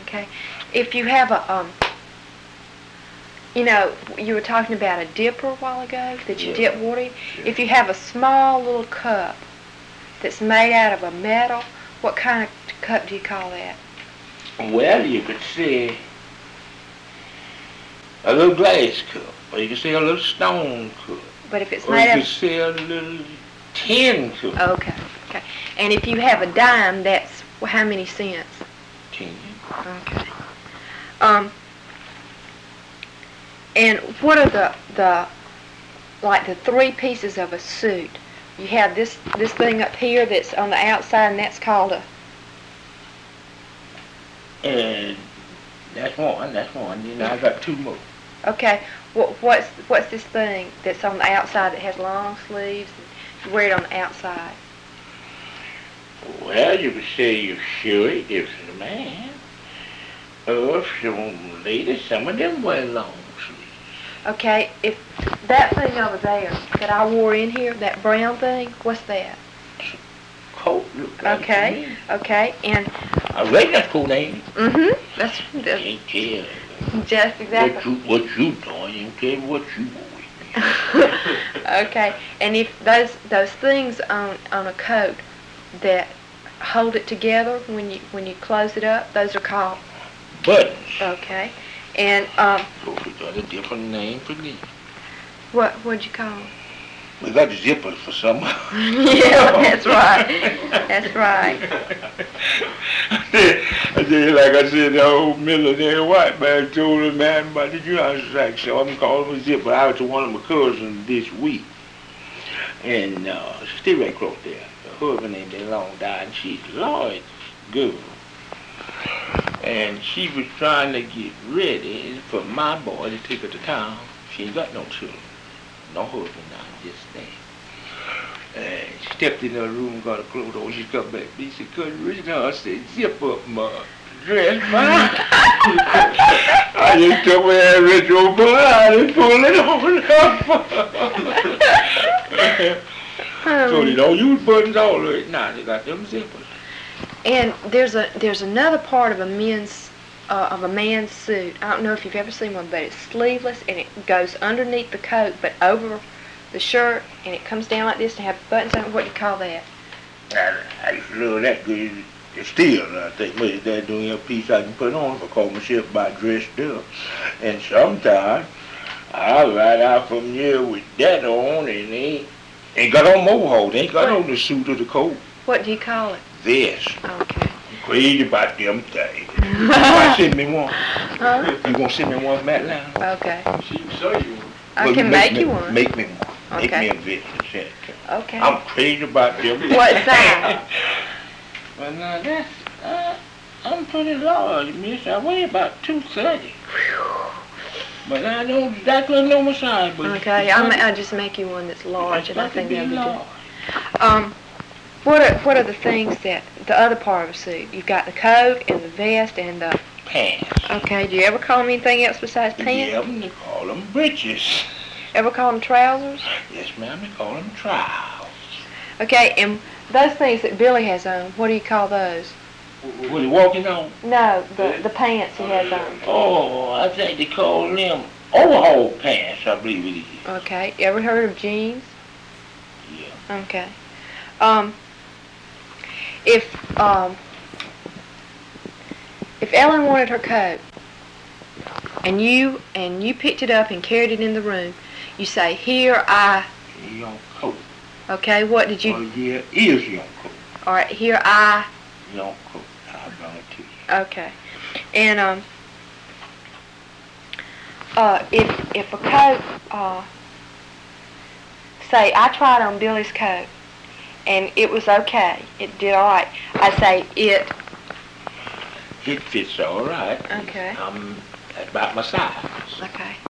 Okay. If you have a, you know, you were talking about a dipper a while ago that you dip water in. Yeah. If you have a small little cup that's made out of a metal, what kind of cup do you call that? Well, you could say a little glass cup, or you could say a little stone cup, But if it's or you made could of... say a little tin cup. Okay, okay. And if you have a dime, that's how many cents? 10. Okay. And what are the like the three pieces of a suit? You have this thing up here that's on the outside, and that's called a... And that's one. You know, I got two more. Okay. What's this thing that's on the outside that has long sleeves? And you wear it on the outside. Well, you could say your shirt if it's a man. Or if some ladies, some of them wear long sleeves. Okay. If that thing over there that I wore in here, that brown thing, what's that? Coat look like Okay. to me. Okay. And I reckon that's cool, ain't it? that's Can't tell. just exactly. What you doing? You tell me what you want. Okay, and if those things on a coat that hold it together when you close it up, those are called Buttons. okay. And So we got a different name for them. what'd you call them? We got zippers for some. Yeah, that's right. That's right. I said, like I said, the old millionaire white man told a man about the Johnson sack, so I'm calling him a zipper. I was to one of my cousins this week, and she's still right across there. Her husband ain't been long died, and she's Lloyd's girl. And she was trying to get ready for my boy to take her to town. She ain't got no children, no husband now, just that. And she stepped in her room and got her clothes on. She come back. She said, "Cousin Richard," I said, "Zip up my dress, man." I just took my that retro bud and pulled it on. So they don't use buttons all of it. Now they got them zippers. And there's another part of a man's suit. I don't know if you've ever seen one, but it's sleeveless and it goes underneath the coat, but over the shirt, and it comes down like this and have buttons on it. What do you call that? I used to love that good. It's still, I think, maybe that doing a piece I can put on if I call myself by dressed up. And sometimes I ride out from here with that on and ain't got on mohawk. They ain't got on the suit or the coat. What do you call it? This. Okay. I'm crazy about them things. You want to send me one? Huh? You gonna send me one, Matt Lau? Okay. She can show you one. I can make you one. Make me one. Make Okay. me a visit and send it to me. Okay. I'm crazy about them. What size? Well, now that's, I'm pretty large, miss. I weigh about 230. But I don't exactly know my size. But Okay, I'll just make you one that's large, and I think that'll be large. good. What are the things that the other part of a suit? You've got the coat and the vest and the... Pants. Okay, do you ever call them anything else besides pants? Yeah, they call them breeches. Ever call them trousers? Yes, ma'am, they call them trousers. Okay, and those things that Billy has on, what do you call those? What he walking on? No, the pants he has on. Oh, I think they call them overhaul pants, I believe it is. Okay, you ever heard of jeans? Yeah. Okay. If Ellen wanted her coat, and you picked it up and carried it in the room, you say, "Here I..." Your coat. Okay, what did you... Oh, yeah, is your coat. All right, "Here I..." Your coat. I'll bring it to you. Okay. And if a coat, say I tried on Billy's coat, and it was okay, it did all right, I say it... It fits all right. Okay. That's about my size. Okay.